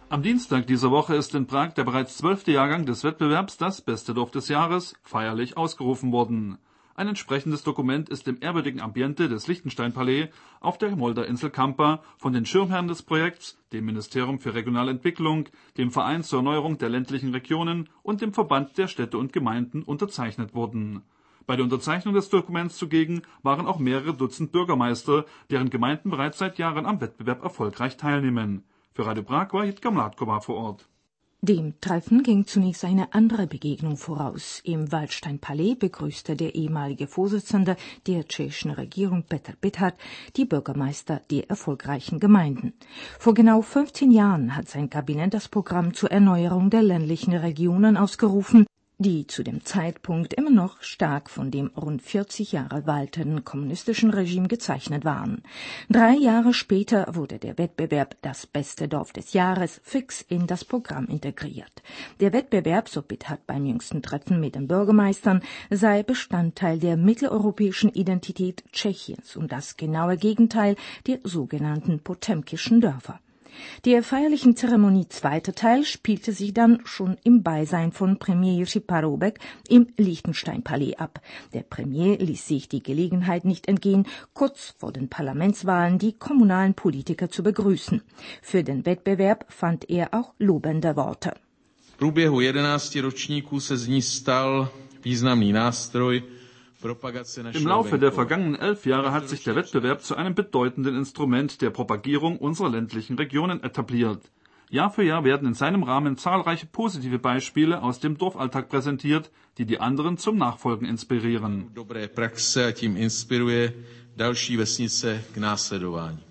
Am Dienstag dieser Woche ist in Prag der bereits 12. Jahrgang des Wettbewerbs Das beste Dorf des Jahres feierlich ausgerufen worden. Ein entsprechendes Dokument ist im ehrwürdigen Ambiente des Liechtenstein-Palais auf der Molderinsel Kampa von den Schirmherren des Projekts, dem Ministerium für regionale Entwicklung, dem Verein zur Erneuerung der ländlichen Regionen und dem Verband der Städte und Gemeinden unterzeichnet worden. Bei der Unterzeichnung des Dokuments zugegen waren auch mehrere Dutzend Bürgermeister, deren Gemeinden bereits seit Jahren am Wettbewerb erfolgreich teilnehmen. Für Radio Prag war Jitka Mládková vor Ort. Dem Treffen ging zunächst eine andere Begegnung voraus. Im Waldstein-Palais begrüßte der ehemalige Vorsitzende der tschechischen Regierung Petr Pithart die Bürgermeister der erfolgreichen Gemeinden. Vor genau 15 Jahren hat sein Kabinett das Programm zur Erneuerung der ländlichen Regionen ausgerufen, die zu dem Zeitpunkt immer noch stark von dem rund 40 Jahre waltenden kommunistischen Regime gezeichnet waren. 3 Jahre später wurde der Wettbewerb Das beste Dorf des Jahres fix in das Programm integriert. Der Wettbewerb, so Pithart beim jüngsten Treffen mit den Bürgermeistern, sei Bestandteil der mitteleuropäischen Identität Tschechiens und das genaue Gegenteil der sogenannten potemkischen Dörfer. Der feierlichen Zeremonie zweiter Teil spielte sich dann schon im Beisein von Premier Jiří Paroubek im Liechtenstein-Palais ab. Der Premier ließ sich die Gelegenheit nicht entgehen, kurz vor den Parlamentswahlen die kommunalen Politiker zu begrüßen. Für den Wettbewerb fand er auch lobende Worte. V průběhu 11 ročníků se z ní stal významný nástroj. Im Laufe der vergangenen 11 Jahre hat sich der Wettbewerb zu einem bedeutenden Instrument der Propagierung unserer ländlichen Regionen etabliert. Jahr für Jahr werden in seinem Rahmen zahlreiche positive Beispiele aus dem Dorfalltag präsentiert, die die anderen zum Nachfolgen inspirieren. Dobré praxe a tím inspiruje další vesnice k následování.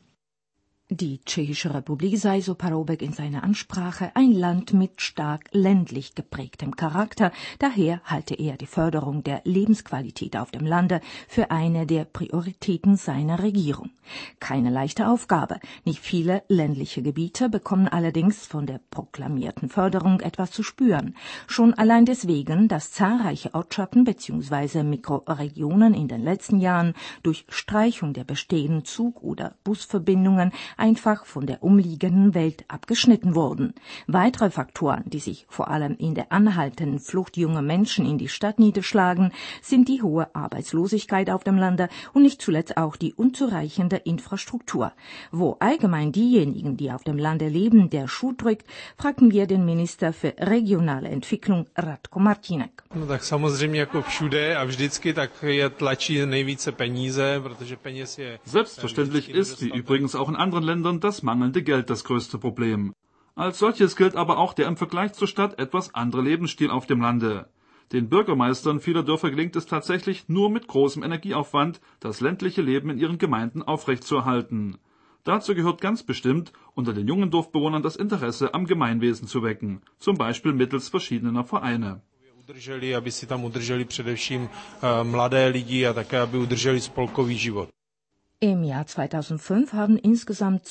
Die Tschechische Republik sei, so Paroubek in seiner Ansprache, ein Land mit stark ländlich geprägtem Charakter. Daher halte er die Förderung der Lebensqualität auf dem Lande für eine der Prioritäten seiner Regierung. Keine leichte Aufgabe. Nicht viele ländliche Gebiete bekommen allerdings von der proklamierten Förderung etwas zu spüren. Schon allein deswegen, dass zahlreiche Ortschaften bzw. Mikroregionen in den letzten Jahren durch Streichung der bestehenden Zug- oder Busverbindungen einfach von der umliegenden Welt abgeschnitten wurden. Weitere Faktoren, die sich vor allem in der anhaltenden Flucht junger Menschen in die Stadt niederschlagen, sind die hohe Arbeitslosigkeit auf dem Lande und nicht zuletzt auch die unzureichende Infrastruktur. Wo allgemein diejenigen, die auf dem Lande leben, der Schuh drückt, fragten wir den Minister für regionale Entwicklung Radko Martínek. No tak samozřejmě jako všude a vždycky tak je tlačí nejvíce peníze, protože peněz je. Selbstverständlich ist, wie übrigens auch in anderen Ländern, das mangelnde Geld das größte Problem. Als solches gilt aber auch der im Vergleich zur Stadt etwas andere Lebensstil auf dem Lande. Den Bürgermeistern vieler Dörfer gelingt es tatsächlich nur mit großem Energieaufwand, das ländliche Leben in ihren Gemeinden aufrechtzuerhalten. Dazu gehört ganz bestimmt, unter den jungen Dorfbewohnern das Interesse am Gemeinwesen zu wecken, zum Beispiel mittels verschiedener Vereine. Aby si tam udrželi především mladé lidi a také aby udrželi spolkový život. Im Jahr 2005 haben insgesamt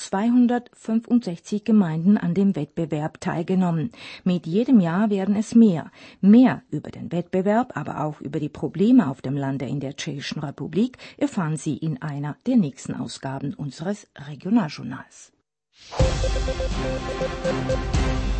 265 Gemeinden an dem Wettbewerb teilgenommen. Mit jedem Jahr werden es mehr. Mehr über den Wettbewerb, aber auch über die Probleme auf dem Lande in der Tschechischen Republik erfahren Sie in einer der nächsten Ausgaben unseres Regionaljournals.